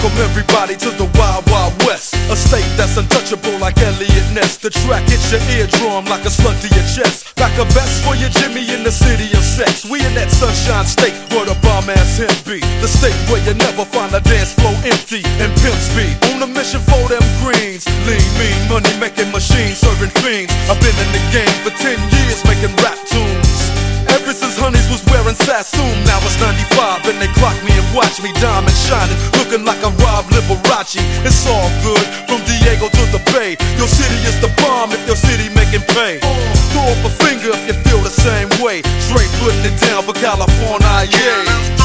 welcome everybody to the Wild Wild West, a state that's untouchable like Elliot Ness. The track hits your eardrum like a slug to your chest. Pack a vest for your Jimmy in the city of sex. We in that sunshine state where the bomb ass him be. The state where you never find a dance floor empty and pimps be on a mission for them greens. Lean, mean, money making machines serving fiends. I've been in the game for 10 years making rap tunes. Ever since Honeys was wearing Sassoon. Now it's 95 and they clock me and watch me diamond shining, looking like a Rob Liberace. It's all good from Diego to the Bay. Your city is the bomb if your city making pay. Throw up a finger if you feel the same way. Straight putting it down for California, yeah.